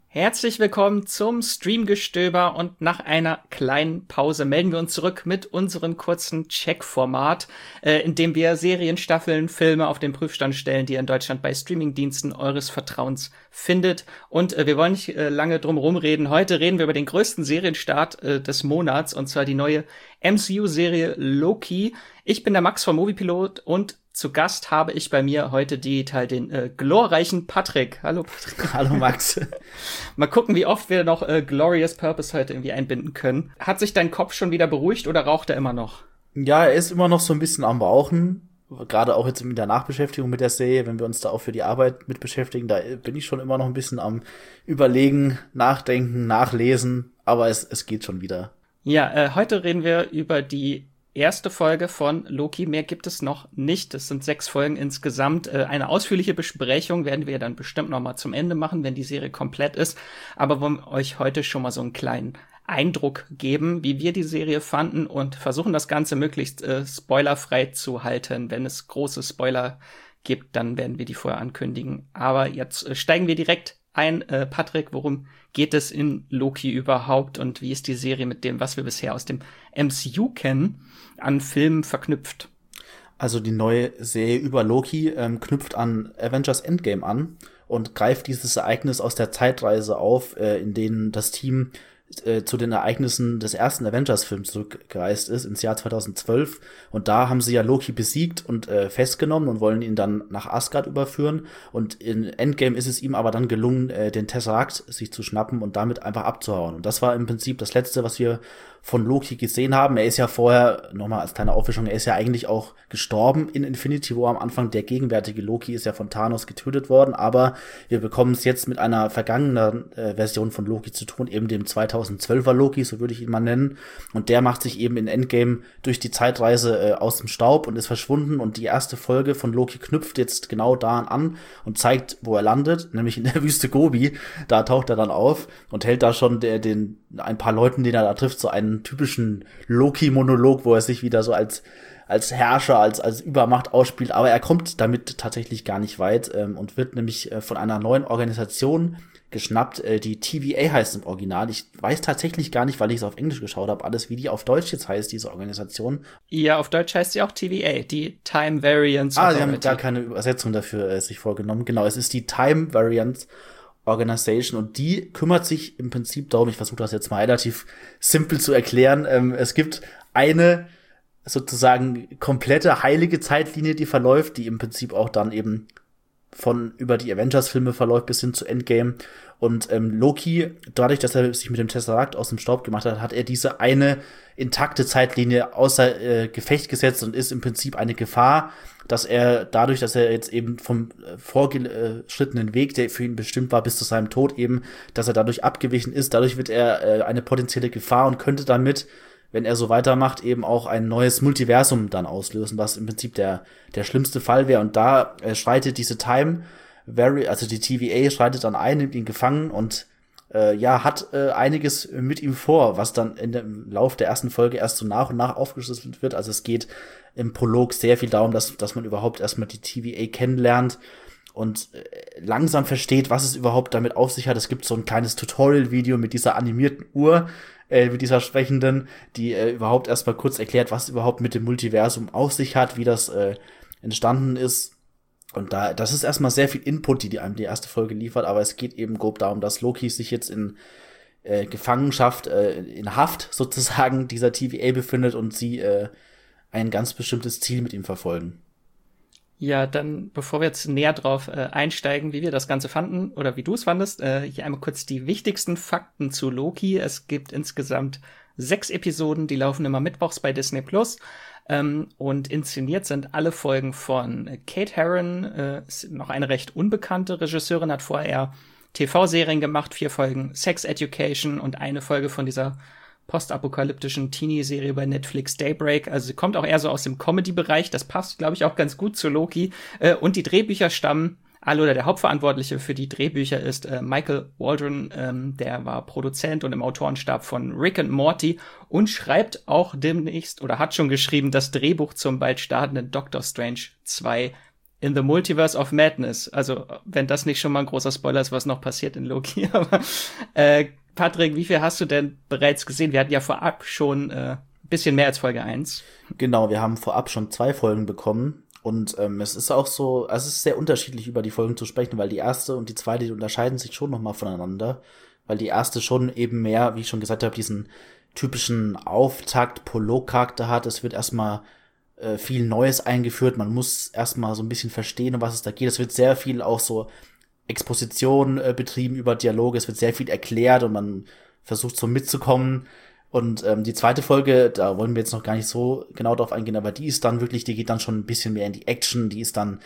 Herzlich willkommen zum Streamgestöber und nach einer kleinen Pause melden wir uns zurück mit unserem kurzen Check-Format, in dem wir Serien, Staffeln, Filme auf den Prüfstand stellen, die ihr in Deutschland bei Streamingdiensten eures Vertrauens findet. Und wir wollen nicht lange drum rumreden. Heute reden wir über den größten Serienstart des Monats, und zwar die neue MCU-Serie Loki. Ich bin der Max vom Moviepilot und zu Gast habe ich bei mir heute digital den glorreichen Patrick. Hallo Patrick. Hallo Max. Mal gucken, wie oft wir noch Glorious Purpose heute irgendwie einbinden können. Hat sich dein Kopf schon wieder beruhigt oder raucht er immer noch? Ja, er ist immer noch so ein bisschen am Rauchen. Gerade auch jetzt mit der Nachbeschäftigung mit der Serie, wenn wir uns da auch für die Arbeit mit beschäftigen, da bin ich schon immer noch ein bisschen am Überlegen, Nachdenken, Nachlesen. Aber es geht schon wieder. Ja, heute reden wir über die erste Folge von Loki. Mehr gibt es noch nicht. Es sind 6 Folgen insgesamt. Eine ausführliche Besprechung werden wir dann bestimmt noch mal zum Ende machen, wenn die Serie komplett ist. Aber wollen euch heute schon mal so einen kleinen Eindruck geben, wie wir die Serie fanden und versuchen das Ganze möglichst spoilerfrei zu halten. Wenn es große Spoiler gibt, dann werden wir die vorher ankündigen. Aber jetzt steigen wir direkt ein. Patrick, worum geht es in Loki überhaupt und wie ist die Serie mit dem, was wir bisher aus dem MCU kennen, an Filmen verknüpft? Also die neue Serie über Loki knüpft an Avengers Endgame an und greift dieses Ereignis aus der Zeitreise auf, in denen das Team zu den Ereignissen des ersten Avengers-Films zurückgereist ist, ins Jahr 2012. Und da haben sie ja Loki besiegt und festgenommen und wollen ihn dann nach Asgard überführen. Und in Endgame ist es ihm aber dann gelungen, den Tesseract sich zu schnappen und damit einfach abzuhauen. Und das war im Prinzip das Letzte, was wir von Loki gesehen haben. Er ist ja vorher, nochmal als kleine Auffrischung, er ist ja eigentlich auch gestorben in Infinity War am Anfang. Der gegenwärtige Loki ist ja von Thanos getötet worden, aber wir bekommen es jetzt mit einer vergangenen Version von Loki zu tun, eben dem 2012er Loki, so würde ich ihn mal nennen. Und der macht sich eben in Endgame durch die Zeitreise aus dem Staub und ist verschwunden. Und die erste Folge von Loki knüpft jetzt genau daran an und zeigt, wo er landet, nämlich in der Wüste Gobi. Da taucht er dann auf und hält da schon ein paar Leuten, den er da trifft, so einen typischen Loki-Monolog, wo er sich wieder so als Herrscher, als Übermacht ausspielt, aber er kommt damit tatsächlich gar nicht weit und wird nämlich von einer neuen Organisation geschnappt, die TVA heißt im Original. Ich weiß tatsächlich gar nicht, weil ich es auf Englisch geschaut habe, alles, wie die auf Deutsch jetzt heißt, diese Organisation. Ja, auf Deutsch heißt sie auch TVA, die Time Variance Authority. Sie haben gar keine Übersetzung dafür sich vorgenommen. Genau, es ist die Time Variance Organization und die kümmert sich im Prinzip darum, ich versuche das jetzt mal relativ simpel zu erklären, es gibt eine sozusagen komplette heilige Zeitlinie, die verläuft, die im Prinzip auch dann eben von über die Avengers-Filme verläuft bis hin zu Endgame. Und Loki, dadurch, dass er sich mit dem Tesseract aus dem Staub gemacht hat, hat er diese eine intakte Zeitlinie außer Gefecht gesetzt und ist im Prinzip eine Gefahr, dass er dadurch, dass er jetzt eben vom vorgeschrittenen Weg, der für ihn bestimmt war, bis zu seinem Tod eben, dass er dadurch abgewichen ist. Dadurch wird er eine potenzielle Gefahr und könnte damit, wenn er so weitermacht, eben auch ein neues Multiversum dann auslösen, was im Prinzip der schlimmste Fall wäre. Und da schreitet diese also die TVA schreitet dann ein, nimmt ihn gefangen und hat einiges mit ihm vor, was dann im Lauf der ersten Folge erst so nach und nach aufgeschlüsselt wird. Also es geht im Prolog sehr viel darum, dass man überhaupt erstmal die TVA kennenlernt und langsam versteht, was es überhaupt damit auf sich hat. Es gibt so ein kleines Tutorial-Video mit dieser animierten Uhr, mit dieser sprechenden, die überhaupt erstmal kurz erklärt, was überhaupt mit dem Multiversum auf sich hat, wie das entstanden ist. Und das ist erstmal sehr viel Input, die einem die erste Folge liefert, aber es geht eben grob darum, dass Loki sich jetzt in Gefangenschaft, in Haft sozusagen dieser TVA befindet und sie ein ganz bestimmtes Ziel mit ihm verfolgen. Ja, dann, bevor wir jetzt näher drauf einsteigen, wie wir das Ganze fanden oder wie du es fandest, hier einmal kurz die wichtigsten Fakten zu Loki. Es gibt insgesamt 6 Episoden, die laufen immer mittwochs bei Disney+. Und inszeniert sind alle Folgen von Kate Herron, ist noch eine recht unbekannte Regisseurin, hat vorher TV-Serien gemacht, 4 Folgen Sex Education und eine Folge von dieser postapokalyptischen Teenie-Serie bei Netflix Daybreak. Also sie kommt auch eher so aus dem Comedy-Bereich. Das passt, glaube ich, auch ganz gut zu Loki. Und die Drehbücher stammen oder der Hauptverantwortliche für die Drehbücher ist Michael Waldron, der war Produzent und im Autorenstab von Rick and Morty und schreibt auch demnächst oder hat schon geschrieben das Drehbuch zum bald startenden Doctor Strange 2 in the Multiverse of Madness. Also, wenn das nicht schon mal ein großer Spoiler ist, was noch passiert in Loki. Aber Patrick, wie viel hast du denn bereits gesehen? Wir hatten ja vorab schon ein bisschen mehr als Folge 1. Genau, wir haben vorab schon 2 Folgen bekommen. Und es ist auch so, also es ist sehr unterschiedlich, über die Folgen zu sprechen, weil die erste und die zweite, die unterscheiden sich schon nochmal voneinander. Weil die erste schon eben mehr, wie ich schon gesagt habe, diesen typischen Auftakt-Prolog-Charakter hat. Es wird erstmal viel Neues eingeführt. Man muss erstmal so ein bisschen verstehen, um was es da geht. Es wird sehr viel auch so Exposition betrieben über Dialoge. Es wird sehr viel erklärt und man versucht so mitzukommen. Und die zweite Folge, da wollen wir jetzt noch gar nicht so genau drauf eingehen, aber die ist dann wirklich, die geht dann schon ein bisschen mehr in die Action, die ist dann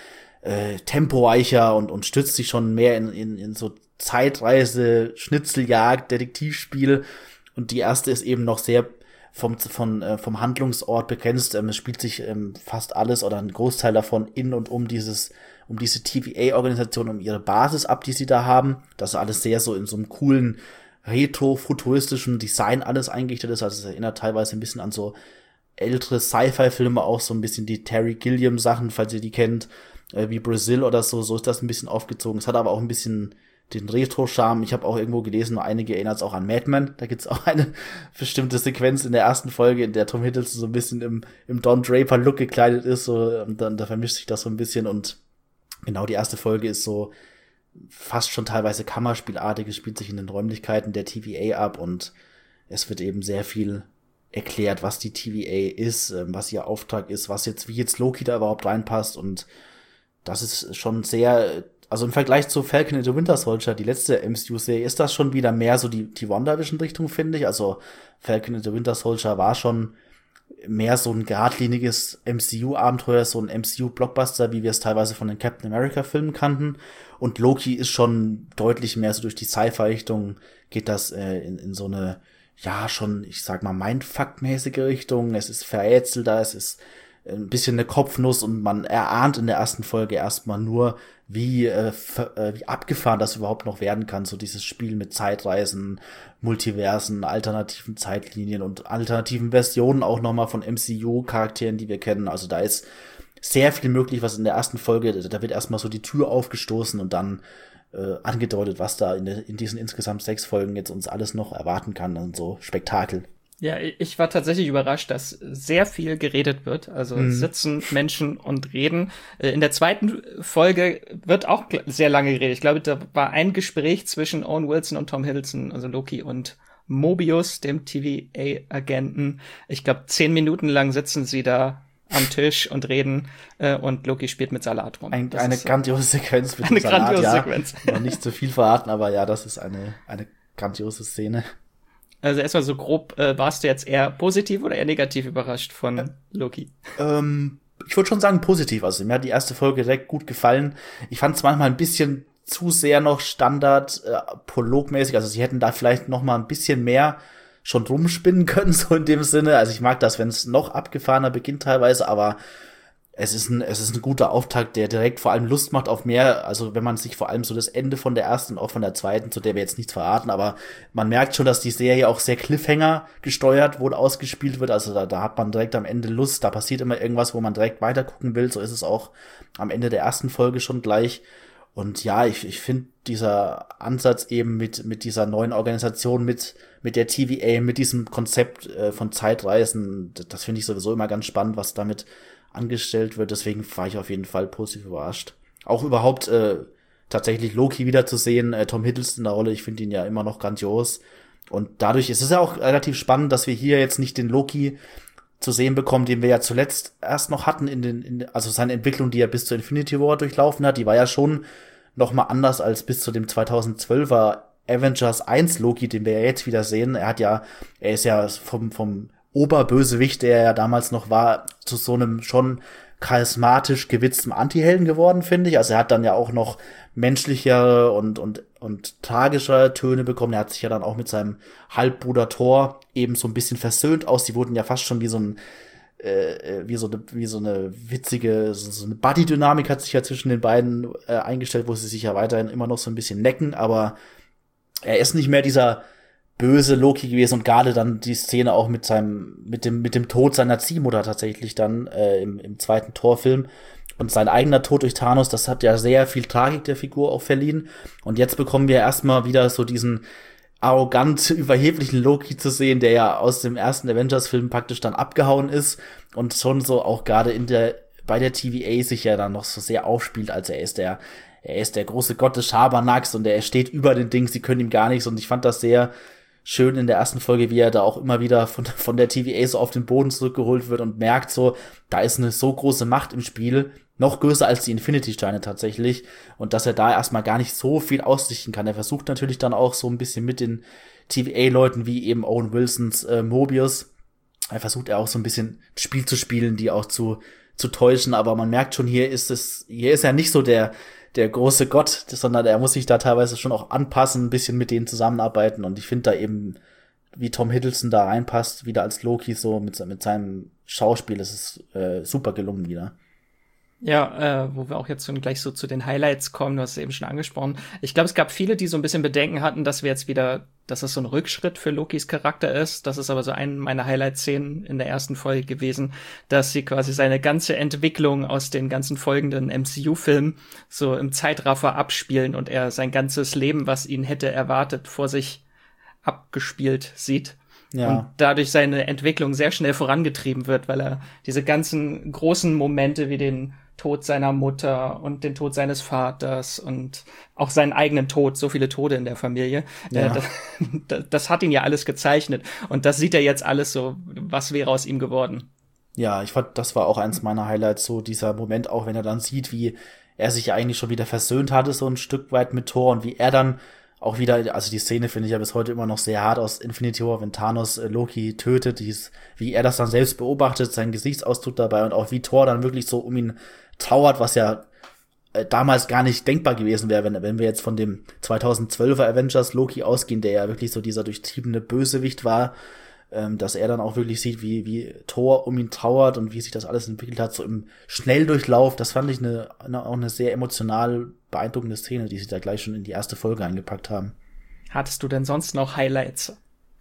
temporeicher und stützt sich schon mehr in so Zeitreise, Schnitzeljagd, Detektivspiel. Und die erste ist eben noch sehr vom Handlungsort begrenzt. Es spielt sich fast alles oder ein Großteil davon in und um diese TVA-Organisation, um ihre Basis ab, die sie da haben. Das ist alles sehr so in so einem coolen retro-futuristischen Design alles eingerichtet ist. Also es erinnert teilweise ein bisschen an so ältere Sci-Fi-Filme, auch so ein bisschen die Terry Gilliam-Sachen, falls ihr die kennt, wie Brazil oder so. So ist das ein bisschen aufgezogen. Es hat aber auch ein bisschen den Retro-Charme. Ich habe auch irgendwo gelesen, einige erinnert es auch an Mad Men. Da gibt's auch eine bestimmte Sequenz in der ersten Folge, in der Tom Hiddleston so ein bisschen im Don Draper-Look gekleidet ist. So, und dann da vermischt sich das so ein bisschen. Und genau, die erste Folge ist so fast schon teilweise Kammerspielartig. Es spielt sich in den Räumlichkeiten der TVA ab und es wird eben sehr viel erklärt, was die TVA ist, was ihr Auftrag ist, wie jetzt Loki da überhaupt reinpasst. Und das ist schon sehr, also im Vergleich zu Falcon and the Winter Soldier, die letzte MCU-Serie, ist das schon wieder mehr so die WandaVision-Richtung, finde ich. Also Falcon and the Winter Soldier war schon mehr so ein geradliniges MCU-Abenteuer, so ein MCU-Blockbuster, wie wir es teilweise von den Captain America-Filmen kannten. Und Loki ist schon deutlich mehr so durch die Sci-Fi-Richtung, geht das in so eine, ja, schon, ich sag mal, Mindfuck-mäßige Richtung. Es ist verätzelter, es ist ein bisschen eine Kopfnuss und man erahnt in der ersten Folge erstmal nur, wie abgefahren das überhaupt noch werden kann, so dieses Spiel mit Zeitreisen, Multiversen, alternativen Zeitlinien und alternativen Versionen auch nochmal von MCU-Charakteren, die wir kennen. Also da ist sehr viel möglich, was in der ersten Folge, da wird erstmal so die Tür aufgestoßen und dann angedeutet, was da in diesen insgesamt 6 Folgen jetzt uns alles noch erwarten kann und so Spektakel. Ja, ich war tatsächlich überrascht, dass sehr viel geredet wird. Also sitzen Menschen und reden. In der zweiten Folge wird auch sehr lange geredet. Ich glaube, da war ein Gespräch zwischen Owen Wilson und Tom Hiddleston, also Loki und Mobius, dem TVA-Agenten. Ich glaube, 10 Minuten lang sitzen sie da am Tisch und reden und Loki spielt mit Salat rum. Eine grandiose Sequenz mit dem Salat, grandiose ja. Sequenz. Noch nicht zu viel verraten, aber ja, das ist eine grandiose Szene. Also erstmal so grob, warst du jetzt eher positiv oder eher negativ überrascht von Loki? Ich würde schon sagen positiv. Also mir hat die erste Folge direkt gut gefallen. Ich fand es manchmal ein bisschen zu sehr noch Standard prologmäßig. Also sie hätten da vielleicht noch mal ein bisschen mehr schon rumspinnen können, so in dem Sinne. Also ich mag das, wenn es noch abgefahrener beginnt teilweise, aber es ist ein guter Auftakt, der direkt vor allem Lust macht auf mehr. Also wenn man sich vor allem so das Ende von der ersten und auch von der zweiten, zu der wir jetzt nichts verraten, aber man merkt schon, dass die Serie auch sehr Cliffhanger gesteuert wohl ausgespielt wird. Also da hat man direkt am Ende Lust. Da passiert immer irgendwas, wo man direkt weiter gucken will. So ist es auch am Ende der ersten Folge schon gleich. Und ja, ich finde dieser Ansatz eben mit dieser neuen Organisation, mit der TVA, mit diesem Konzept von Zeitreisen, das finde ich sowieso immer ganz spannend, was damit angestellt wird. Deswegen war ich auf jeden Fall positiv überrascht. Auch überhaupt tatsächlich Loki wiederzusehen, Tom Hiddleston in der Rolle, ich finde ihn ja immer noch grandios. Und dadurch ist es ja auch relativ spannend, dass wir hier jetzt nicht den Loki zu sehen bekommen, den wir ja zuletzt erst noch hatten also seine Entwicklung, die er bis zur Infinity War durchlaufen hat, die war ja schon noch mal anders als bis zu dem 2012er Avengers 1 Loki, den wir ja jetzt wieder sehen. Er ist ja vom Oberbösewicht, der ja damals noch war, zu so einem schon charismatisch gewitzten Antihelden geworden, finde ich. Also er hat dann ja auch noch menschlichere und tragischer Töne bekommen. Er hat sich ja dann auch mit seinem Halbbruder Thor eben so ein bisschen versöhnt aus. Die wurden ja fast schon wie so eine witzige, so eine Buddy-Dynamik hat sich ja zwischen den beiden eingestellt, wo sie sich ja weiterhin immer noch so ein bisschen necken, aber er ist nicht mehr dieser böse Loki gewesen und gerade dann die Szene auch mit dem Tod seiner Ziehmutter tatsächlich dann im zweiten Thor-Film. Und sein eigener Tod durch Thanos, das hat ja sehr viel Tragik der Figur auch verliehen. Und jetzt bekommen wir erstmal wieder so diesen arrogant überheblichen Loki zu sehen, der ja aus dem ersten Avengers-Film praktisch dann abgehauen ist und schon so auch gerade bei der TVA sich ja dann noch so sehr aufspielt, als er ist der große Gott des Schabernacks und er steht über den Ding, sie können ihm gar nichts. Und ich fand das sehr schön in der ersten Folge, wie er da auch immer wieder von der TVA so auf den Boden zurückgeholt wird und merkt so, da ist eine so große Macht im Spiel, noch größer als die Infinity-Steine tatsächlich, und dass er da erstmal gar nicht so viel ausrichten kann. Er versucht natürlich dann auch so ein bisschen mit den TVA-Leuten wie eben Owen Wilsons Mobius, versucht er auch so ein bisschen Spiel zu spielen, die auch zu täuschen, aber man merkt schon, hier ist er nicht so der große Gott, sondern er muss sich da teilweise schon auch anpassen, ein bisschen mit denen zusammenarbeiten, und ich finde da eben, wie Tom Hiddleston da reinpasst, wieder als Loki, so mit seinem Schauspiel, das ist super gelungen wieder. Ja, wo wir auch jetzt schon gleich so zu den Highlights kommen, du hast es eben schon angesprochen. Ich glaube, es gab viele, die so ein bisschen Bedenken hatten, dass das so ein Rückschritt für Lokis Charakter ist. Das ist aber so eine meiner Highlight-Szenen in der ersten Folge gewesen, dass sie quasi seine ganze Entwicklung aus den ganzen folgenden MCU-Filmen so im Zeitraffer abspielen und er sein ganzes Leben, was ihn hätte erwartet, vor sich abgespielt sieht. Ja. Und dadurch seine Entwicklung sehr schnell vorangetrieben wird, weil er diese ganzen großen Momente wie den Tod seiner Mutter und den Tod seines Vaters und auch seinen eigenen Tod, so viele Tode in der Familie, das hat ihn ja alles gezeichnet. Und das sieht er jetzt alles so, was wäre aus ihm geworden. Ja, ich fand, das war auch eins meiner Highlights, so dieser Moment auch, wenn er dann sieht, wie er sich ja eigentlich schon wieder versöhnt hatte, so ein Stück weit mit Thor, und wie er dann auch wieder, also die Szene finde ich ja bis heute immer noch sehr hart aus Infinity War, wenn Thanos Loki tötet, wie er das dann selbst beobachtet, seinen Gesichtsausdruck dabei, und auch wie Thor dann wirklich so um ihn trauert, was ja damals gar nicht denkbar gewesen wäre, wenn wir jetzt von dem 2012er Avengers Loki ausgehen, der ja wirklich so dieser durchtriebene Bösewicht war, dass er dann auch wirklich sieht, wie Thor um ihn trauert und wie sich das alles entwickelt hat, so im Schnelldurchlauf. Das fand ich auch eine sehr emotional beeindruckende Szene, die sie da gleich schon in die erste Folge eingepackt haben. Hattest du denn sonst noch Highlights?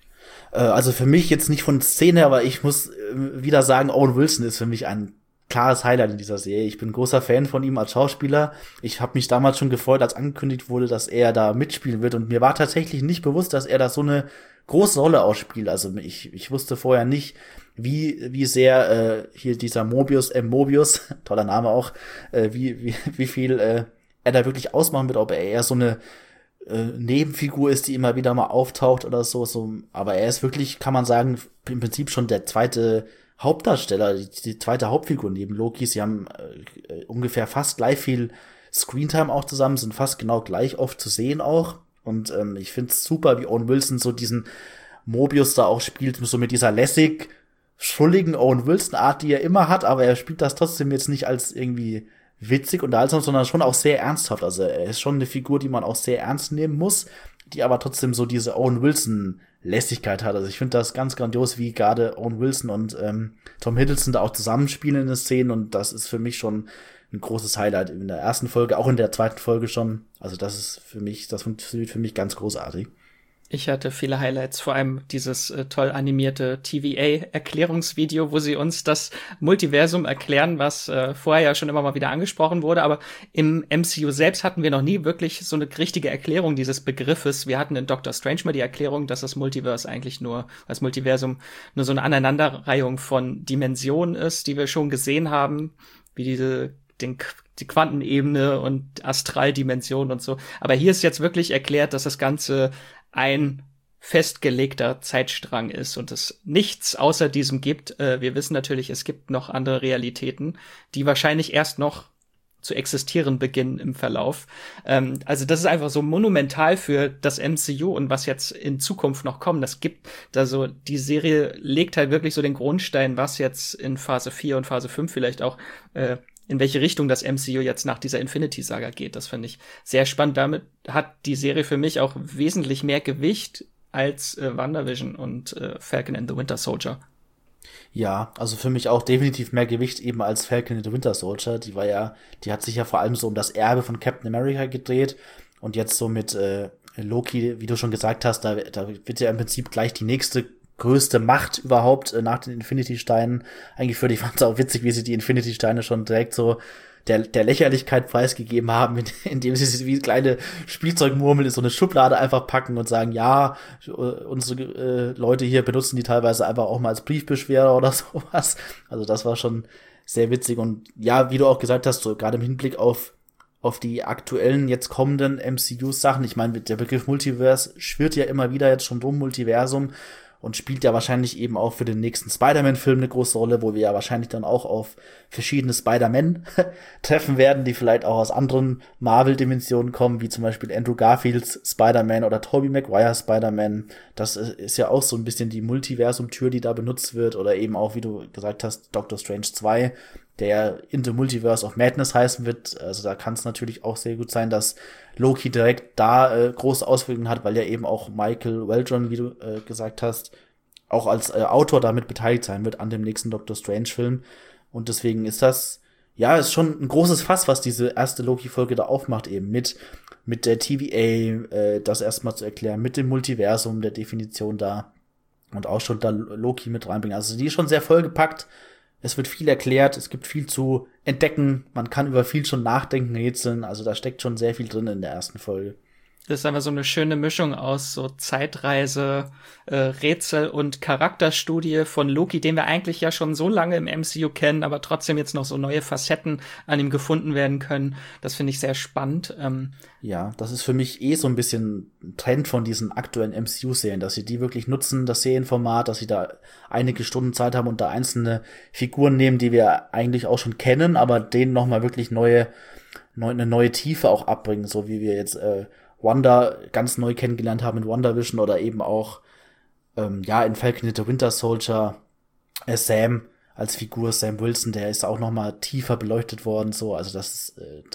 Also für mich jetzt nicht von Szene, aber ich muss wieder sagen, Owen Wilson ist für mich ein klares Highlight in dieser Serie. Ich bin großer Fan von ihm als Schauspieler. Ich habe mich damals schon gefreut, als angekündigt wurde, dass er da mitspielen wird, und mir war tatsächlich nicht bewusst, dass er da so eine große Rolle ausspielt. Also ich wusste vorher nicht, wie sehr hier dieser Mobius, toller Name auch, wie viel er da wirklich ausmachen wird, ob er eher so eine Nebenfigur ist, die immer wieder mal auftaucht oder so. Aber er ist wirklich, kann man sagen, im Prinzip schon der zweite Hauptdarsteller, die zweite Hauptfigur neben Loki. Sie haben ungefähr fast gleich viel Screentime auch zusammen, sind fast genau gleich oft zu sehen auch. Und ich find's super, wie Owen Wilson so diesen Mobius da auch spielt, so mit dieser lässig schrulligen Owen Wilson-Art, die er immer hat, aber er spielt das trotzdem jetzt nicht als irgendwie witzig unterhaltsam, sondern schon auch sehr ernsthaft. Also er ist schon eine Figur, die man auch sehr ernst nehmen muss, die aber trotzdem so diese Owen Wilson-Lässigkeit hat. Also ich finde das ganz grandios, wie gerade Owen Wilson und Tom Hiddleston da auch zusammenspielen in den Szenen, und das ist für mich schon ein großes Highlight in der ersten Folge, auch in der zweiten Folge schon. Also das funktioniert für mich ganz großartig. Ich hatte viele Highlights, vor allem dieses toll animierte TVA-Erklärungsvideo, wo sie uns das Multiversum erklären, was vorher ja schon immer mal wieder angesprochen wurde. Aber im MCU selbst hatten wir noch nie wirklich so eine richtige Erklärung dieses Begriffes. Wir hatten in Doctor Strange mal die Erklärung, dass das Multiversum nur so eine Aneinanderreihung von Dimensionen ist, die wir schon gesehen haben, wie die Quantenebene und Astraldimension und so. Aber hier ist jetzt wirklich erklärt, dass das Ganze ein festgelegter Zeitstrang ist und es nichts außer diesem gibt. Wir wissen natürlich, es gibt noch andere Realitäten, die wahrscheinlich erst noch zu existieren beginnen im Verlauf. Also das ist einfach so monumental für das MCU und was jetzt in Zukunft noch kommt. Die Serie legt halt wirklich so den Grundstein, was jetzt in Phase 4 und Phase 5 vielleicht auch in welche Richtung das MCU jetzt nach dieser Infinity-Saga geht. Das finde ich sehr spannend. Damit hat die Serie für mich auch wesentlich mehr Gewicht als WandaVision und Falcon and the Winter Soldier. Ja, also für mich auch definitiv mehr Gewicht eben als Falcon and the Winter Soldier. Die hat sich ja vor allem so um das Erbe von Captain America gedreht, und jetzt so mit Loki, wie du schon gesagt hast, da wird ja im Prinzip gleich die nächste größte Macht überhaupt nach den Infinity-Steinen eingeführt. Ich fand es auch witzig, wie sie die Infinity-Steine schon direkt so der Lächerlichkeit preisgegeben haben, indem sie wie kleine Spielzeugmurmeln in so eine Schublade einfach packen und sagen, ja, unsere Leute hier benutzen die teilweise einfach auch mal als Briefbeschwerer oder sowas. Also das war schon sehr witzig. Und ja, wie du auch gesagt hast, so gerade im Hinblick auf die aktuellen, jetzt kommenden MCU-Sachen. Ich meine, der Begriff Multiverse schwirrt ja immer wieder jetzt schon rum, Multiversum, und spielt ja wahrscheinlich eben auch für den nächsten Spider-Man-Film eine große Rolle, wo wir ja wahrscheinlich dann auch auf verschiedene Spider-Man treffen werden, die vielleicht auch aus anderen Marvel-Dimensionen kommen, wie zum Beispiel Andrew Garfields Spider-Man oder Tobey Maguire's Spider-Man. Das ist ja auch so ein bisschen die Multiversum-Tür, die da benutzt wird, oder eben auch, wie du gesagt hast, Doctor Strange 2, der in the Multiverse of Madness heißen wird. Also da kann es natürlich auch sehr gut sein, dass Loki direkt da große Auswirkungen hat, weil ja eben auch Michael Waldron, wie du gesagt hast, auch als Autor damit beteiligt sein wird an dem nächsten Doctor Strange-Film. Und deswegen ist das, ja, ist schon ein großes Fass, was diese erste Loki-Folge da aufmacht, eben mit der TVA, das erstmal zu erklären, mit dem Multiversum, der Definition da, und auch schon da Loki mit reinbringen. Also die ist schon sehr vollgepackt. Es wird viel erklärt, es gibt viel zu entdecken, man kann über viel schon nachdenken, rätseln, also da steckt schon sehr viel drin in der ersten Folge. Das ist einfach so eine schöne Mischung aus so Zeitreise, Rätsel und Charakterstudie von Loki, den wir eigentlich ja schon so lange im MCU kennen, aber trotzdem jetzt noch so neue Facetten an ihm gefunden werden können. Das finde ich sehr spannend. Ja, das ist für mich so ein bisschen ein Trend von diesen aktuellen MCU-Serien, dass sie die wirklich nutzen, das Serienformat, dass sie da einige Stunden Zeit haben und da einzelne Figuren nehmen, die wir eigentlich auch schon kennen, aber denen nochmal wirklich eine neue Tiefe auch abbringen, so wie wir jetzt Wanda ganz neu kennengelernt haben in WandaVision oder eben auch in Falcon and the Winter Soldier Sam als Figur, Sam Wilson, der ist auch noch mal tiefer beleuchtet worden, so. Also das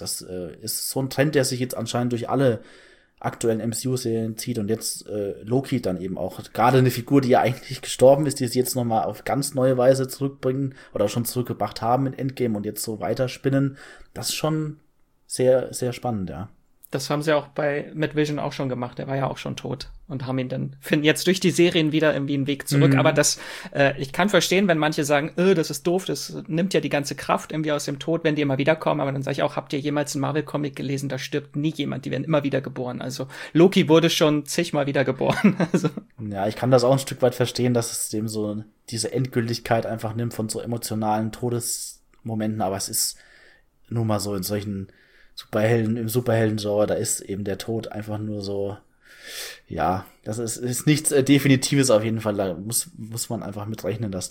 ist so ein Trend, der sich jetzt anscheinend durch alle aktuellen MCU-Serien zieht, und jetzt Loki dann eben auch gerade eine Figur, die ja eigentlich gestorben ist, die sie jetzt noch mal auf ganz neue Weise zurückbringen oder schon zurückgebracht haben in Endgame und jetzt so weiterspinnen. Das ist schon sehr, sehr spannend, ja. Das haben sie auch mit Vision auch schon gemacht. Der war ja auch schon tot und haben ihn dann, finden jetzt durch die Serien wieder irgendwie einen Weg zurück. Aber ich kann verstehen, wenn manche sagen, das ist doof, das nimmt ja die ganze Kraft irgendwie aus dem Tod, wenn die immer wiederkommen. Aber dann sage ich auch, habt ihr jemals einen Marvel-Comic gelesen? Da stirbt nie jemand, die werden immer wieder geboren. Also Loki wurde schon zigmal wieder geboren. Also. Ja, ich kann das auch ein Stück weit verstehen, dass es dem so diese Endgültigkeit einfach nimmt von so emotionalen Todesmomenten. Aber es ist nun mal so in solchen im Superhelden-Genre, da ist eben der Tod einfach nur so, ja, das ist nichts Definitives auf jeden Fall. Da muss man einfach mitrechnen, dass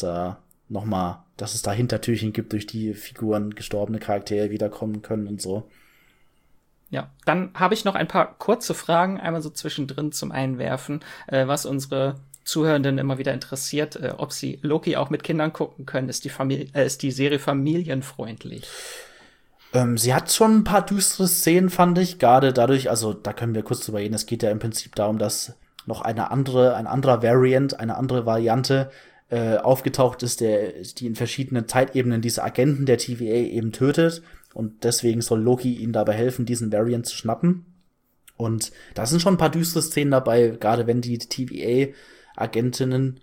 es da Hintertürchen gibt, durch die Figuren gestorbene Charaktere wiederkommen können und so. Ja, dann habe ich noch ein paar kurze Fragen, einmal so zwischendrin zum Einwerfen, was unsere Zuhörenden immer wieder interessiert, ob sie Loki auch mit Kindern gucken können. Ist die Serie familienfreundlich? Sie hat schon ein paar düstere Szenen, fand ich, gerade dadurch, also da können wir kurz drüber reden, es geht ja im Prinzip darum, dass noch ein anderer Variant, eine andere Variante aufgetaucht ist, die in verschiedenen Zeitebenen diese Agenten der TVA eben tötet, und deswegen soll Loki ihnen dabei helfen, diesen Variant zu schnappen. Und da sind schon ein paar düstere Szenen dabei, gerade wenn die TVA-Agentinnen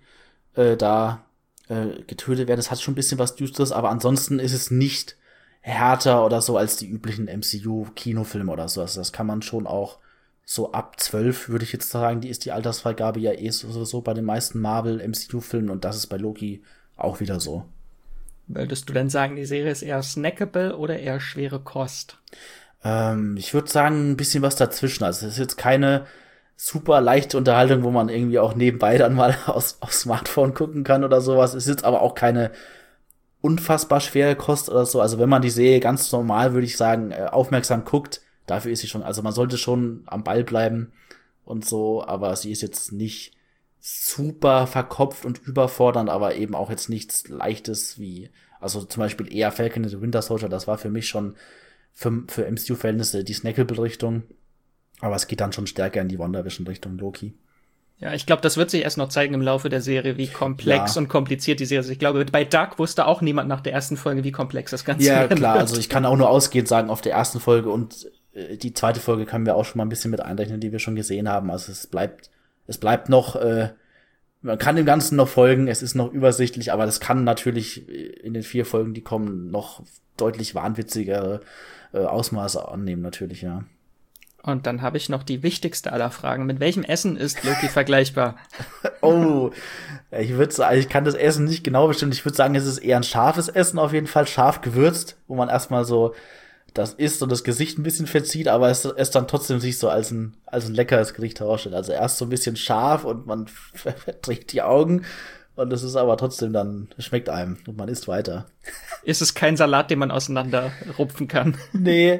getötet werden. Das hat schon ein bisschen was Düsteres, aber ansonsten ist es nicht härter oder so als die üblichen MCU-Kinofilme oder so. Also das kann man schon auch so ab 12, würde ich jetzt sagen, ist die Altersfreigabe ja so bei den meisten Marvel-MCU-Filmen, und das ist bei Loki auch wieder so. Würdest du denn sagen, die Serie ist eher snackable oder eher schwere Kost? Ich würde sagen, ein bisschen was dazwischen. Also es ist jetzt keine super leichte Unterhaltung, wo man irgendwie auch nebenbei dann mal aufs Smartphone gucken kann oder sowas. Es ist jetzt aber auch keine unfassbar schwere Kost oder so. Also wenn man die Serie ganz normal, würde ich sagen, aufmerksam guckt, dafür ist sie schon, also man sollte schon am Ball bleiben und so, aber sie ist jetzt nicht super verkopft und überfordernd, aber eben auch jetzt nichts Leichtes also zum Beispiel eher Falcon and the Winter Soldier, das war für mich schon für MCU-Verhältnisse die Snackable-Richtung, aber es geht dann schon stärker in die WandaVision-Richtung Loki. Ja, ich glaube, das wird sich erst noch zeigen im Laufe der Serie, wie komplex und kompliziert die Serie ist. Ich glaube, bei Dark wusste auch niemand nach der ersten Folge, wie komplex das Ganze ist. Ja, klar, also ich kann auch nur ausgehend sagen, auf der ersten Folge und die zweite Folge können wir auch schon mal ein bisschen mit einrechnen, die wir schon gesehen haben. Also es bleibt noch man kann dem Ganzen noch folgen, es ist noch übersichtlich, aber das kann natürlich in den 4 Folgen, die kommen, noch deutlich wahnwitzigere Ausmaße annehmen, natürlich, ja. Und dann habe ich noch die wichtigste aller Fragen. Mit welchem Essen ist Loki vergleichbar? Oh, ich würde sagen, ich kann das Essen nicht genau bestimmen. Ich würde sagen, es ist eher ein scharfes Essen auf jeden Fall, scharf gewürzt, wo man erstmal so das isst und das Gesicht ein bisschen verzieht, aber es dann trotzdem sich so als ein leckeres Gericht herausstellt. Also erst so ein bisschen scharf und man verdreht die Augen und es ist aber trotzdem dann, es schmeckt einem und man isst weiter. Ist es kein Salat, den man auseinander rupfen kann? Nee.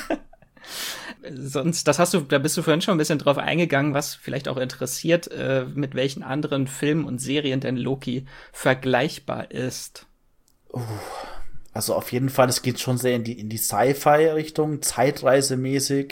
Sonst, da bist du vorhin schon ein bisschen drauf eingegangen, was vielleicht auch interessiert, mit welchen anderen Filmen und Serien denn Loki vergleichbar ist. Also auf jeden Fall, es geht schon sehr in die Sci-Fi-Richtung, zeitreisemäßig.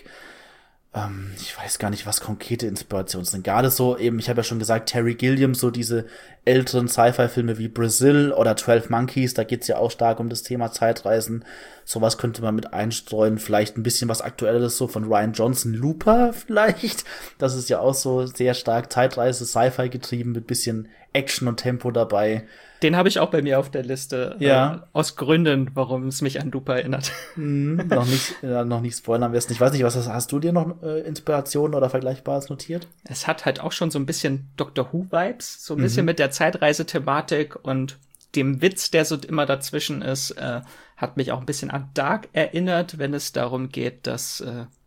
Ich weiß gar nicht, was konkrete Inspirationen sind. Gerade so eben, ich habe ja schon gesagt, Terry Gilliam, so diese älteren Sci-Fi-Filme wie Brazil oder 12 Monkeys, da geht's ja auch stark um das Thema Zeitreisen. Sowas könnte man mit einstreuen. Vielleicht ein bisschen was Aktuelles so von Rian Johnson, Looper vielleicht. Das ist ja auch so sehr stark Zeitreise, Sci-Fi getrieben mit bisschen Action und Tempo dabei. Den habe ich auch bei mir auf der Liste. Ja. Aus Gründen, warum es mich an Looper erinnert. Noch nicht spoilern am besten. Ich weiß nicht, hast du dir noch Inspirationen oder Vergleichbares notiert? Es hat halt auch schon so ein bisschen Doctor Who-Vibes, so ein bisschen mit der Zeitreisethematik und dem Witz, der so immer dazwischen ist, hat mich auch ein bisschen an Dark erinnert, wenn es darum geht, dass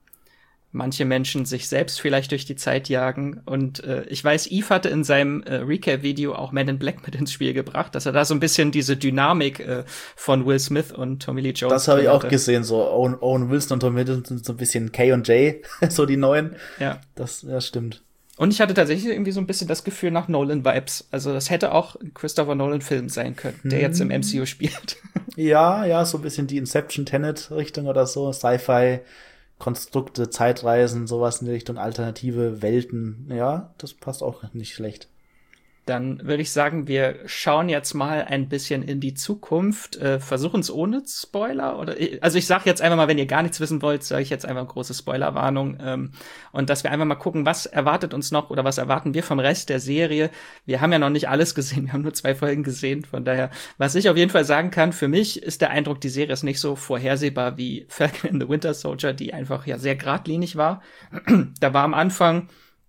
manche Menschen sich selbst vielleicht durch die Zeit jagen. Und ich weiß, Eve hatte in seinem Recap-Video auch Men in Black mit ins Spiel gebracht, dass er da so ein bisschen diese Dynamik von Will Smith und Tommy Lee Jones. Das habe ich auch gesehen, so Owen Wilson und Tommy Wilson sind so ein bisschen K&J, so die neuen. Ja. Das stimmt. Und ich hatte tatsächlich irgendwie so ein bisschen das Gefühl nach Nolan-Vibes. Also das hätte auch ein Christopher Nolan-Film sein können, der jetzt im MCU spielt. Ja, so ein bisschen die Inception-Tenet-Richtung oder so, Sci-Fi, Konstrukte, Zeitreisen, sowas in die Richtung alternative Welten. Ja, das passt auch nicht schlecht. Dann würde ich sagen, wir schauen jetzt mal ein bisschen in die Zukunft, versuchen es ohne Spoiler also ich sage jetzt einfach mal, wenn ihr gar nichts wissen wollt, sage ich jetzt einfach große Spoilerwarnung und dass wir einfach mal gucken, was erwartet uns noch oder was erwarten wir vom Rest der Serie. Wir haben ja noch nicht alles gesehen, wir haben nur 2 Folgen gesehen, von daher, was ich auf jeden Fall sagen kann, für mich ist der Eindruck, die Serie ist nicht so vorhersehbar wie Falcon and the Winter Soldier, die einfach ja sehr geradlinig war. Da war am Anfang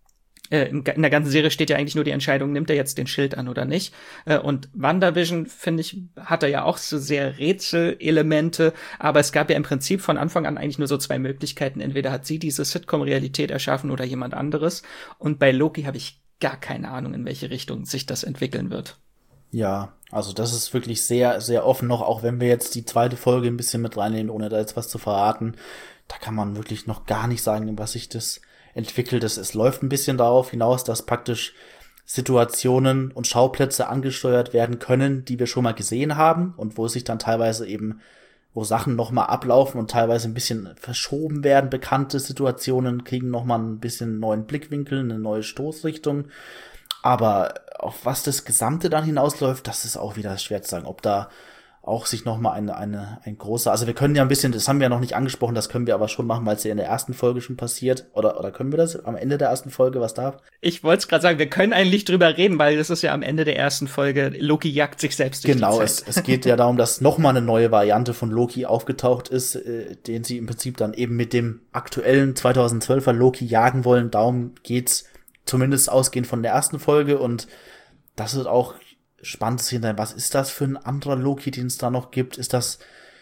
in der ganzen Serie steht ja eigentlich nur die Entscheidung, nimmt er jetzt den Schild an oder nicht. Und WandaVision, finde ich, hat er ja auch so sehr Rätselelemente, aber es gab ja im Prinzip von Anfang an eigentlich nur so 2 Möglichkeiten. Entweder hat sie diese Sitcom-Realität erschaffen oder jemand anderes. Und bei Loki habe ich gar keine Ahnung, in welche Richtung sich das entwickeln wird. Ja, also das ist wirklich sehr, sehr offen noch, auch wenn wir jetzt die 2. Folge ein bisschen mit reinnehmen, ohne da jetzt was zu verraten. Da kann man wirklich noch gar nicht sagen, was sich das entwickelt. Es läuft ein bisschen darauf hinaus, dass praktisch Situationen und Schauplätze angesteuert werden können, die wir schon mal gesehen haben und wo sich dann teilweise eben, wo Sachen noch mal ablaufen und teilweise ein bisschen verschoben werden. Bekannte Situationen kriegen noch mal ein bisschen einen neuen Blickwinkel, eine neue Stoßrichtung. Aber auf was das Gesamte dann hinausläuft, das ist auch wieder schwer zu sagen, ob da auch sich noch mal ein großer, also wir können ja ein bisschen, das haben wir ja noch nicht angesprochen, das können wir aber schon machen, weil es ja in der ersten Folge schon passiert, oder können wir das am Ende der ersten Folge, was da? Ich wollte es gerade sagen, wir können eigentlich drüber reden, weil das ist ja am Ende der ersten Folge, Loki jagt sich selbst durch die Zeit. Genau, es geht ja darum, dass noch mal eine neue Variante von Loki aufgetaucht ist, den sie im Prinzip dann eben mit dem aktuellen 2012er Loki jagen wollen, darum geht's zumindest ausgehend von der ersten Folge und das wird auch spannend zu sehen sein, was ist das für ein anderer Loki, den es da noch gibt? Ist das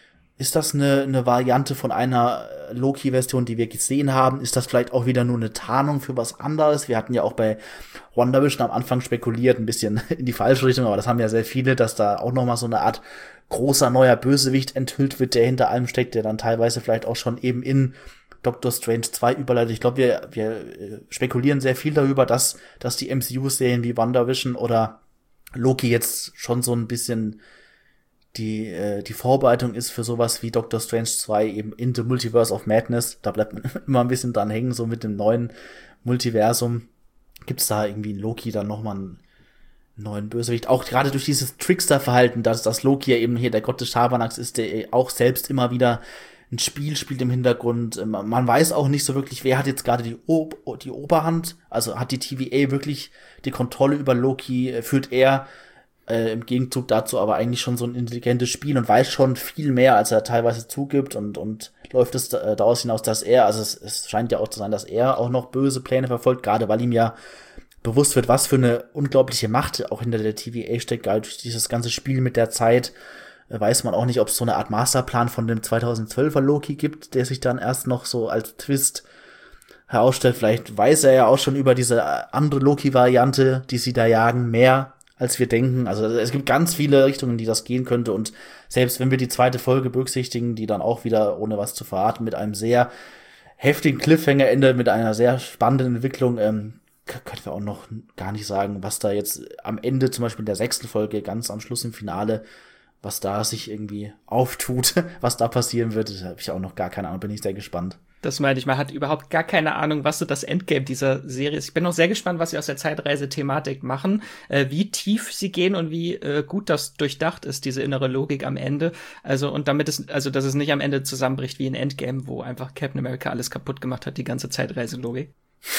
eine Variante von einer Loki-Version, die wir gesehen haben? Ist das vielleicht auch wieder nur eine Tarnung für was anderes? Wir hatten ja auch bei WandaVision am Anfang spekuliert, ein bisschen in die falsche Richtung, aber das haben ja sehr viele, dass da auch noch mal so eine Art großer neuer Bösewicht enthüllt wird, der hinter allem steckt, der dann teilweise vielleicht auch schon eben in Doctor Strange 2 überleitet. Ich glaube, wir spekulieren sehr viel darüber, dass die MCU-Serien wie WandaVision oder Loki jetzt schon so ein bisschen die Vorbereitung ist für sowas wie Doctor Strange 2 eben in the Multiverse of Madness. Da bleibt man immer ein bisschen dran hängen, so mit dem neuen Multiversum. Gibt's da irgendwie in Loki dann nochmal einen neuen Bösewicht? Auch gerade durch dieses Trickster-Verhalten, dass Loki ja eben hier der Gott des Schabernacks ist, der auch selbst immer wieder ein Spiel spielt im Hintergrund. Man weiß auch nicht so wirklich, wer hat jetzt gerade die Oberhand. Also hat die TVA wirklich die Kontrolle über Loki, führt er im Gegenzug dazu aber eigentlich schon so ein intelligentes Spiel und weiß schon viel mehr, als er teilweise zugibt und läuft es daraus hinaus, dass es scheint ja auch zu sein, dass er auch noch böse Pläne verfolgt, gerade weil ihm ja bewusst wird, was für eine unglaubliche Macht auch hinter der TVA steckt, gerade durch dieses ganze Spiel mit der Zeit. Weiß man auch nicht, ob es so eine Art Masterplan von dem 2012er Loki gibt, der sich dann erst noch so als Twist herausstellt. Vielleicht weiß er ja auch schon über diese andere Loki-Variante, die sie da jagen, mehr als wir denken. Also es gibt ganz viele Richtungen, die das gehen könnte. Und selbst wenn wir die zweite Folge berücksichtigen, die dann auch wieder, ohne was zu verraten, mit einem sehr heftigen Cliffhanger endet, mit einer sehr spannenden Entwicklung, können wir auch noch gar nicht sagen, was da jetzt am Ende, zum Beispiel in der 6. Folge, ganz am Schluss im Finale, was da sich irgendwie auftut, was da passieren wird, habe ich auch noch gar keine Ahnung, bin ich sehr gespannt. Das meine ich, man hat überhaupt gar keine Ahnung, was so das Endgame dieser Serie ist. Ich bin noch sehr gespannt, was sie aus der Zeitreise-Thematik machen, wie tief sie gehen und wie gut das durchdacht ist, diese innere Logik am Ende. Also, und damit dass es nicht am Ende zusammenbricht wie in Endgame, wo einfach Captain America alles kaputt gemacht hat, die ganze Zeitreiselogik.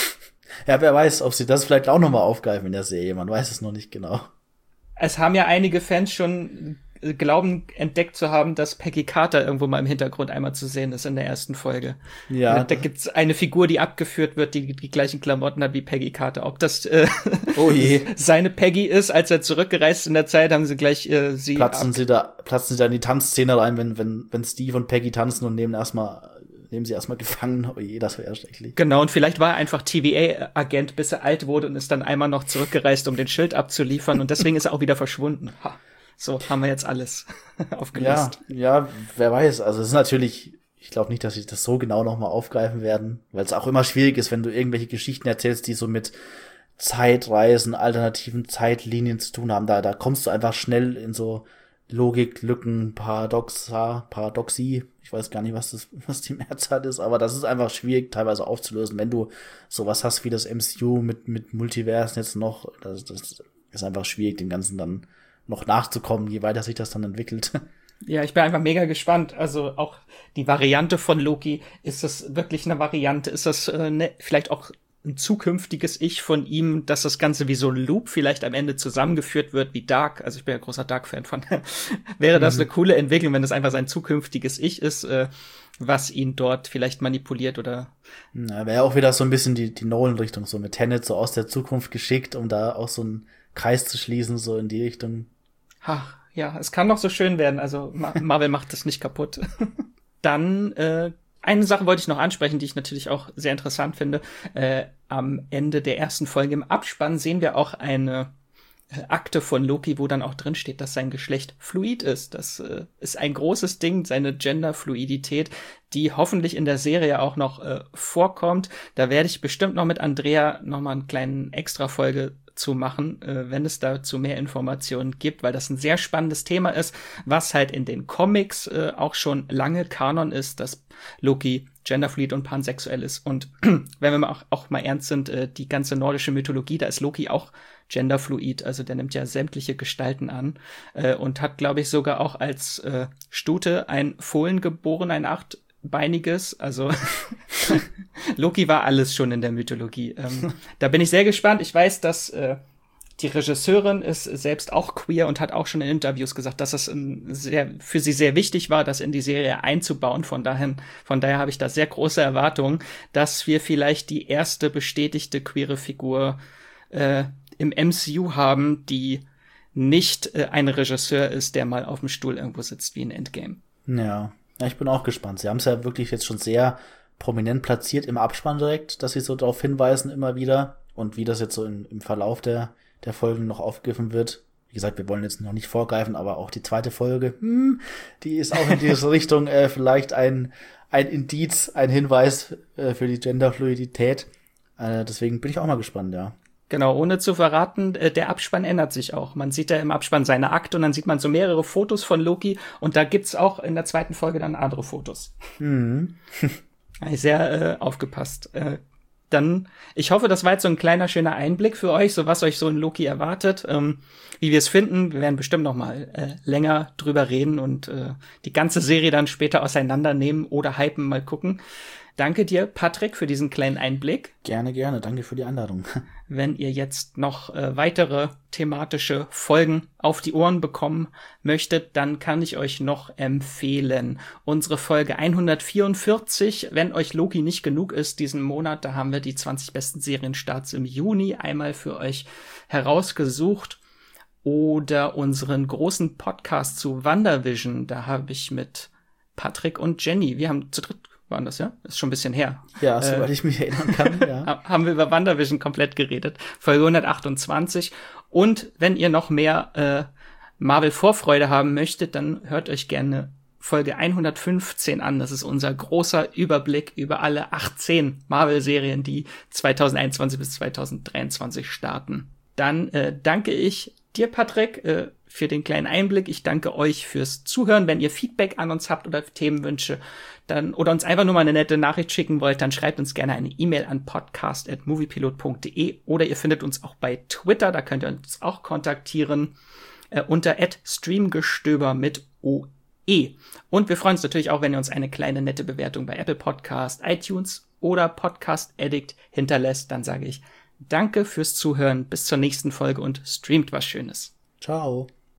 Ja, wer weiß, ob sie das vielleicht auch noch mal aufgreifen in der Serie, man weiß es noch nicht genau. Es haben ja einige Fans schon glauben, entdeckt zu haben, dass Peggy Carter irgendwo mal im Hintergrund einmal zu sehen ist in der ersten Folge. Ja. Da gibt's eine Figur, die abgeführt wird, die gleichen Klamotten hat wie Peggy Carter. Ob das oh je. seine Peggy ist, als er zurückgereist in der Zeit, haben sie gleich sie platzen sie da in die Tanzszene rein, wenn Steve und Peggy tanzen und nehmen sie erstmal gefangen. Oh je, das wäre schrecklich. Genau, und vielleicht war er einfach TVA-Agent, bis er alt wurde und ist dann einmal noch zurückgereist, um den Schild abzuliefern. Und deswegen ist er auch wieder verschwunden. Ha. So, haben wir jetzt alles aufgelöst. Ja, wer weiß. Also es ist natürlich, ich glaube nicht, dass sie das so genau noch mal aufgreifen werden, weil es auch immer schwierig ist, wenn du irgendwelche Geschichten erzählst, die so mit Zeitreisen, alternativen Zeitlinien zu tun haben. Da kommst du einfach schnell in so Logiklücken, Paradoxie. Ich weiß gar nicht, was die Mehrzahl ist, aber das ist einfach schwierig teilweise aufzulösen, wenn du sowas hast wie das MCU mit Multiversen jetzt noch. Das ist einfach schwierig, dem Ganzen dann noch nachzukommen, je weiter sich das dann entwickelt. Ja, ich bin einfach mega gespannt. Also auch die Variante von Loki, ist das wirklich eine Variante? Ist das vielleicht auch ein zukünftiges Ich von ihm, dass das Ganze wie so ein Loop vielleicht am Ende zusammengeführt wird wie Dark? Also ich bin ja großer Dark-Fan von. Wäre das eine coole Entwicklung, wenn das einfach sein zukünftiges Ich ist, was ihn dort vielleicht manipuliert oder? Na, wäre auch wieder so ein bisschen die Nolan-Richtung, so mit Tenet so aus der Zukunft geschickt, um da auch so einen Kreis zu schließen, so in die Richtung. Ach, ja, es kann noch so schön werden. Also Marvel macht das nicht kaputt. Dann eine Sache wollte ich noch ansprechen, die ich natürlich auch sehr interessant finde. Am Ende der ersten Folge im Abspann sehen wir auch eine Akte von Loki, wo dann auch drin steht, dass sein Geschlecht fluid ist. Das ist ein großes Ding, seine Genderfluidität, die hoffentlich in der Serie auch noch vorkommt. Da werde ich bestimmt noch mit Andrea noch mal einen kleinen Extra-Folge zu machen, wenn es dazu mehr Informationen gibt, weil das ein sehr spannendes Thema ist, was halt in den Comics auch schon lange Kanon ist, dass Loki genderfluid und pansexuell ist. Und wenn wir auch mal ernst sind, die ganze nordische Mythologie, da ist Loki auch genderfluid, also der nimmt ja sämtliche Gestalten an und hat, glaube ich, sogar auch als Stute ein Fohlen geboren, ein achtbeiniges, also Loki war alles schon in der Mythologie. Da bin ich sehr gespannt. Ich weiß, dass die Regisseurin ist selbst auch queer und hat auch schon in Interviews gesagt, dass es für sie sehr wichtig war, das in die Serie einzubauen. Von daher habe ich da sehr große Erwartungen, dass wir vielleicht die erste bestätigte queere Figur im MCU haben, die nicht ein Regisseur ist, der mal auf dem Stuhl irgendwo sitzt wie in Endgame. Ja, ich bin auch gespannt. Sie haben es ja wirklich jetzt schon sehr prominent platziert im Abspann direkt, dass sie so darauf hinweisen immer wieder und wie das jetzt so im Verlauf der Folgen noch aufgegriffen wird. Wie gesagt, wir wollen jetzt noch nicht vorgreifen, aber auch die zweite Folge, die ist auch in diese Richtung vielleicht ein Indiz, ein Hinweis für die Genderfluidität. Deswegen bin ich auch mal gespannt, ja. Genau, ohne zu verraten, der Abspann ändert sich auch. Man sieht ja im Abspann seine Akte und dann sieht man so mehrere Fotos von Loki und da gibt's auch in der zweiten Folge dann andere Fotos. Mhm. Sehr aufgepasst. dann, ich hoffe, das war jetzt so ein kleiner, schöner Einblick für euch, so was euch so in Loki erwartet, wie wir es finden. Wir werden bestimmt noch mal länger drüber reden und die ganze Serie dann später auseinandernehmen oder hypen, mal gucken. Danke dir, Patrick, für diesen kleinen Einblick. Gerne, gerne. Danke für die Einladung. Wenn ihr jetzt noch weitere thematische Folgen auf die Ohren bekommen möchtet, dann kann ich euch noch empfehlen unsere Folge 144. Wenn euch Loki nicht genug ist diesen Monat, da haben wir die 20 besten Serienstarts im Juni einmal für euch herausgesucht. Oder unseren großen Podcast zu WandaVision. Da habe ich mit Patrick und Jenny, wir haben zu dritt waren das, ja? Ist schon ein bisschen her. Ja, soweit ich mich erinnern kann, ja. Haben wir über WandaVision komplett geredet. Folge 128. Und wenn ihr noch mehr Marvel-Vorfreude haben möchtet, dann hört euch gerne Folge 115 an. Das ist unser großer Überblick über alle 18 Marvel-Serien, die 2021 bis 2023 starten. Dann danke ich dir, Patrick, für den kleinen Einblick. Ich danke euch fürs Zuhören. Wenn ihr Feedback an uns habt oder Themenwünsche, dann oder uns einfach nur mal eine nette Nachricht schicken wollt, dann schreibt uns gerne eine E-Mail an podcast@moviepilot.de oder ihr findet uns auch bei Twitter, da könnt ihr uns auch kontaktieren unter @streamgestöber mit OE. Und wir freuen uns natürlich auch, wenn ihr uns eine kleine nette Bewertung bei Apple Podcast, iTunes oder Podcast Addict hinterlässt. Dann sage ich danke fürs Zuhören, bis zur nächsten Folge und streamt was Schönes. Ciao.